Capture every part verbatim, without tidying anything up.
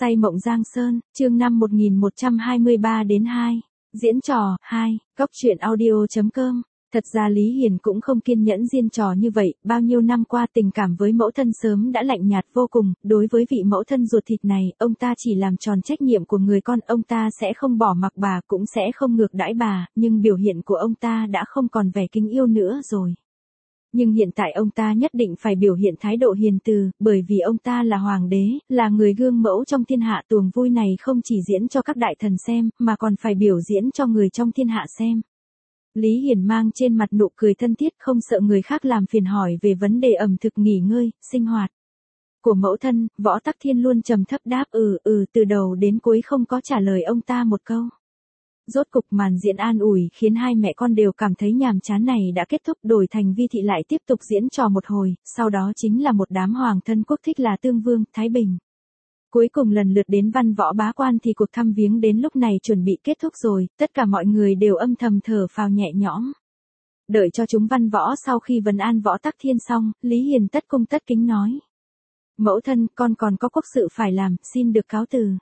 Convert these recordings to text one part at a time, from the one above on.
Say mộng Giang Sơn, chương năm một nghìn một trăm hai mươi ba đến hai. Diễn trò, hai, Cóc truyện audio.com. Thật ra Lý Hiền cũng không kiên nhẫn diễn trò như vậy, bao nhiêu năm qua tình cảm với mẫu thân sớm đã lạnh nhạt vô cùng, đối với vị mẫu thân ruột thịt này, ông ta chỉ làm tròn trách nhiệm của người con, ông ta sẽ không bỏ mặc bà cũng sẽ không ngược đãi bà, nhưng biểu hiện của ông ta đã không còn vẻ kính yêu nữa rồi. Nhưng hiện tại ông ta nhất định phải biểu hiện thái độ hiền từ, bởi vì ông ta là hoàng đế, là người gương mẫu trong thiên hạ. Tuồng vui này không chỉ diễn cho các đại thần xem, mà còn phải biểu diễn cho người trong thiên hạ xem. Lý Hiền mang trên mặt nụ cười thân thiết, không sợ người khác làm phiền hỏi về vấn đề ẩm thực, nghỉ ngơi, sinh hoạt của mẫu thân. Võ Tắc Thiên luôn trầm thấp đáp ừ ừ từ đầu đến cuối không có trả lời ông ta một câu. Rốt cục màn diễn an ủi khiến hai mẹ con đều cảm thấy nhàm chán này đã kết thúc, đổi thành Vi Thị lại tiếp tục diễn trò một hồi, sau đó chính là một đám hoàng thân quốc thích là Tương Vương, Thái Bình. Cuối cùng lần lượt đến văn võ bá quan thì cuộc thăm viếng đến lúc này chuẩn bị kết thúc rồi, tất cả mọi người đều âm thầm thở phào nhẹ nhõm. Đợi cho chúng văn võ sau khi vấn an Võ Tắc Thiên xong, Lý Hiền tất cung tất kính nói: "Mẫu thân, con còn có quốc sự phải làm, xin được cáo từ."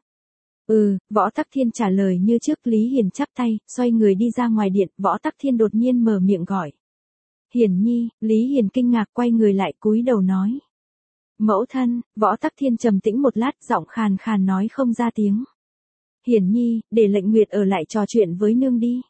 Ừ, Võ Tắc Thiên trả lời như trước. Lý Hiền chắp tay, xoay người đi ra ngoài điện. Võ Tắc Thiên đột nhiên mở miệng gọi: "Hiền nhi." Lý Hiền kinh ngạc quay người lại cúi đầu nói: "Mẫu thân." Võ Tắc Thiên trầm tĩnh một lát, giọng khàn khàn nói không ra tiếng: "Hiền nhi, để Lệnh Nguyệt ở lại trò chuyện với nương đi."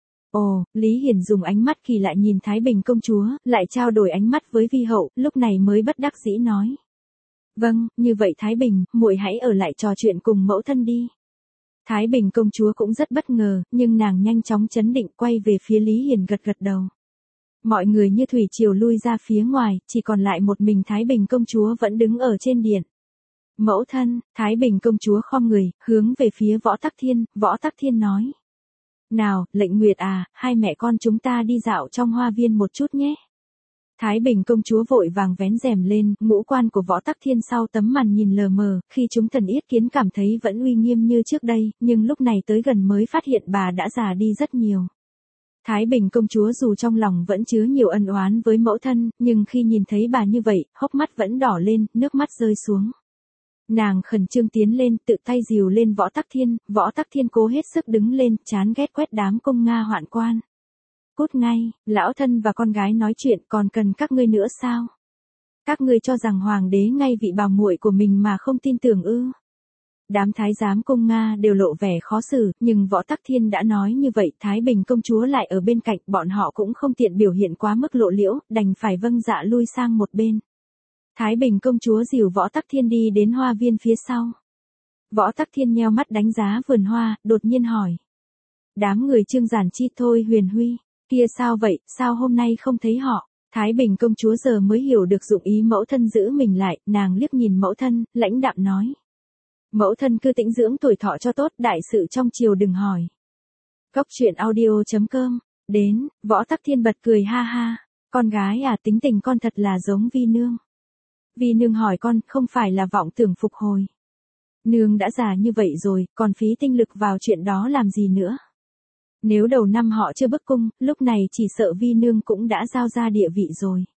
Ồ, Lý Hiền dùng ánh mắt kỳ lạ nhìn Thái Bình công chúa, lại trao đổi ánh mắt với Vi hậu, lúc này mới bất đắc dĩ nói: "Vâng, như vậy Thái Bình, muội hãy ở lại trò chuyện cùng mẫu thân đi." Thái Bình công chúa cũng rất bất ngờ, nhưng nàng nhanh chóng trấn định quay về phía Lý Hiền gật gật đầu. Mọi người như thủy triều lui ra phía ngoài, chỉ còn lại một mình Thái Bình công chúa vẫn đứng ở trên điện. "Mẫu thân." Thái Bình công chúa khom người, hướng về phía Võ Tắc Thiên. Võ Tắc Thiên nói: "Nào, Lệnh Nguyệt à, hai mẹ con chúng ta đi dạo trong hoa viên một chút nhé." Thái Bình công chúa vội vàng vén rèm lên, ngũ quan của Võ Tắc Thiên sau tấm màn nhìn lờ mờ, khi chúng thần yết kiến cảm thấy vẫn uy nghiêm như trước đây, nhưng lúc này tới gần mới phát hiện bà đã già đi rất nhiều. Thái Bình công chúa dù trong lòng vẫn chứa nhiều ân oán với mẫu thân, nhưng khi nhìn thấy bà như vậy, hốc mắt vẫn đỏ lên, nước mắt rơi xuống. Nàng khẩn trương tiến lên, tự tay dìu lên Võ Tắc Thiên. Võ Tắc Thiên cố hết sức đứng lên, chán ghét quét đám công nga hoạn quan. "Cút ngay, lão thân và con gái nói chuyện còn cần các ngươi nữa sao? Các ngươi cho rằng hoàng đế ngay vị bảo muội của mình mà không tin tưởng ư?" Đám thái giám công Nga đều lộ vẻ khó xử, nhưng Võ Tắc Thiên đã nói như vậy, Thái Bình công chúa lại ở bên cạnh, bọn họ cũng không tiện biểu hiện quá mức lộ liễu, đành phải vâng dạ lui sang một bên. Thái Bình công chúa dìu Võ Tắc Thiên đi đến hoa viên phía sau. Võ Tắc Thiên nheo mắt đánh giá vườn hoa, đột nhiên hỏi: "Đám người Trương Giản Chi Thôi Huyền Huy kia sao vậy, sao hôm nay không thấy họ?" Thái Bình công chúa giờ mới hiểu được dụng ý mẫu thân giữ mình lại, nàng liếc nhìn mẫu thân, lãnh đạm nói: "Mẫu thân cứ tĩnh dưỡng tuổi thọ cho tốt, đại sự trong triều đừng hỏi." Cóc truyện audio.com. Đến, Võ Tắc Thiên bật cười ha ha: "Con gái à, tính tình con thật là giống Vi nương. Vi nương hỏi con, không phải là vọng tưởng phục hồi. Nương đã già như vậy rồi, còn phí tinh lực vào chuyện đó làm gì nữa. Nếu đầu năm họ chưa bức cung, lúc này chỉ sợ Vi nương cũng đã giao ra địa vị rồi."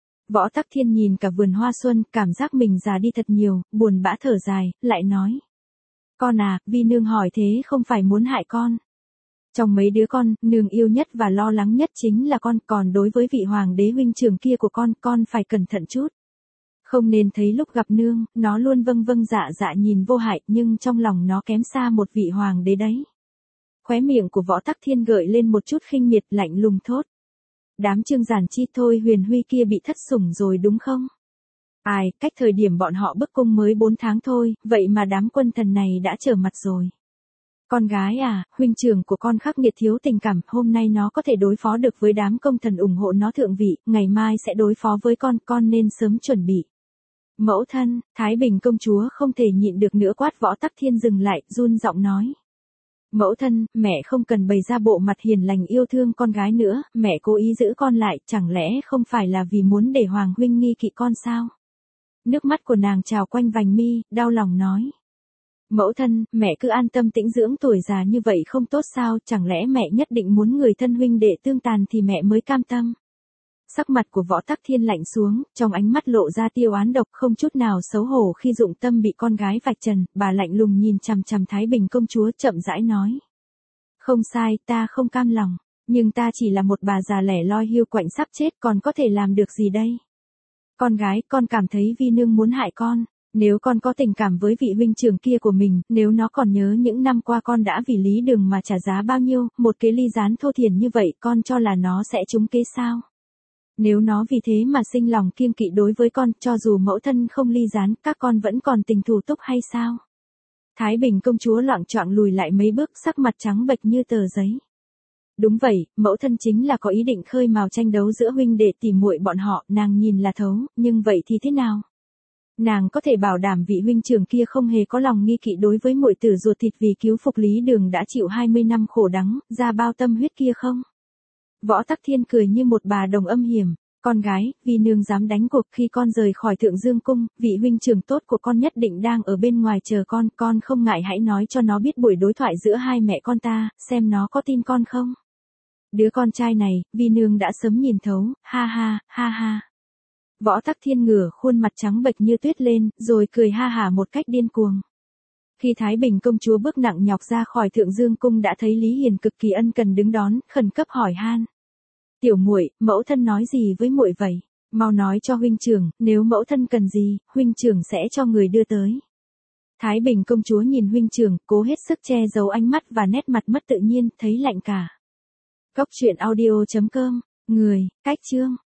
Võ Tắc Thiên nhìn cả vườn hoa xuân, cảm giác mình già đi thật nhiều, buồn bã thở dài, lại nói: "Con à, Vi nương hỏi thế không phải muốn hại con. Trong mấy đứa con, nương yêu nhất và lo lắng nhất chính là con, còn đối với vị hoàng đế huynh trưởng kia của con, con phải cẩn thận chút. Không nên thấy lúc gặp nương, nó luôn vâng vâng dạ dạ nhìn vô hại, nhưng trong lòng nó kém xa một vị hoàng đế đấy." Khóe miệng của Võ Tắc Thiên gợi lên một chút khinh miệt, lạnh lùng thốt: "Đám Trương Giản Chi Thôi Huyền Huy kia bị thất sủng rồi đúng không? Ai, cách thời điểm bọn họ bức cung mới bốn tháng thôi, vậy mà đám quân thần này đã trở mặt rồi. Con gái à, huynh trưởng của con khắc nghiệt thiếu tình cảm, hôm nay nó có thể đối phó được với đám công thần ủng hộ nó thượng vị, ngày mai sẽ đối phó với con, con nên sớm chuẩn bị." "Mẫu thân." Thái Bình công chúa không thể nhịn được nữa quát Võ Tắc Thiên dừng lại, run giọng nói: "Mẫu thân, mẹ không cần bày ra bộ mặt hiền lành yêu thương con gái nữa, mẹ cố ý giữ con lại, chẳng lẽ không phải là vì muốn để Hoàng huynh nghi kỵ con sao?" Nước mắt của nàng trào quanh vành mi, đau lòng nói: "Mẫu thân, mẹ cứ an tâm tĩnh dưỡng, tuổi già như vậy không tốt sao, chẳng lẽ mẹ nhất định muốn người thân huynh đệ tương tàn thì mẹ mới cam tâm?" Sắc mặt của Võ Tắc Thiên lạnh xuống, trong ánh mắt lộ ra tia oán độc không chút nào xấu hổ khi dụng tâm bị con gái vạch trần, bà lạnh lùng nhìn chằm chằm Thái Bình công chúa chậm rãi nói. Không sai, ta không cam lòng, nhưng ta chỉ là một bà già lẻ loi hiu quạnh sắp chết, còn có thể làm được gì đây? Con gái, con cảm thấy Vi nương muốn hại con. Nếu con có tình cảm với vị huynh trưởng kia của mình, nếu nó còn nhớ những năm qua con đã vì Lý Đường mà trả giá bao nhiêu, một cái ly gián thô thiển như vậy, con cho là nó sẽ trúng kế sao? Nếu nó vì thế mà sinh lòng kiêng kỵ đối với con, cho dù mẫu thân không ly gián, các con vẫn còn tình thù túc hay sao? Thái Bình công chúa loạng choạng lùi lại mấy bước, sắc mặt trắng bệch như tờ giấy. Đúng vậy, mẫu thân chính là có ý định khơi mào tranh đấu giữa huynh đệ tỉ muội bọn họ, nàng nhìn là thấu, nhưng vậy thì thế nào? Nàng có thể bảo đảm vị huynh trưởng kia không hề có lòng nghi kỵ đối với muội tử ruột thịt vì cứu phục Lý Đường đã chịu hai mươi năm khổ đắng, ra bao tâm huyết kia không? Võ Tắc Thiên cười như một bà đồng âm hiểm. Con gái, vì nương dám đánh cuộc khi con rời khỏi Thượng Dương Cung, vị huynh trưởng tốt của con nhất định đang ở bên ngoài chờ con, con không ngại hãy nói cho nó biết buổi đối thoại giữa hai mẹ con ta, xem nó có tin con không? Đứa con trai này, vì nương đã sớm nhìn thấu, ha ha, ha ha. Võ Tắc Thiên ngửa khuôn mặt trắng bệch như tuyết lên, rồi cười ha hả một cách điên cuồng. Khi Thái Bình công chúa bước nặng nhọc ra khỏi Thượng Dương Cung đã thấy Lý Hiền cực kỳ ân cần đứng đón, khẩn cấp hỏi han. Tiểu muội, mẫu thân nói gì với muội vậy? Mau nói cho huynh trưởng, nếu mẫu thân cần gì, huynh trưởng sẽ cho người đưa tới. Thái Bình công chúa nhìn huynh trưởng, cố hết sức che giấu ánh mắt và nét mặt mất tự nhiên, thấy lạnh cả. Cốc truyện audio chấm com, người, cách chương.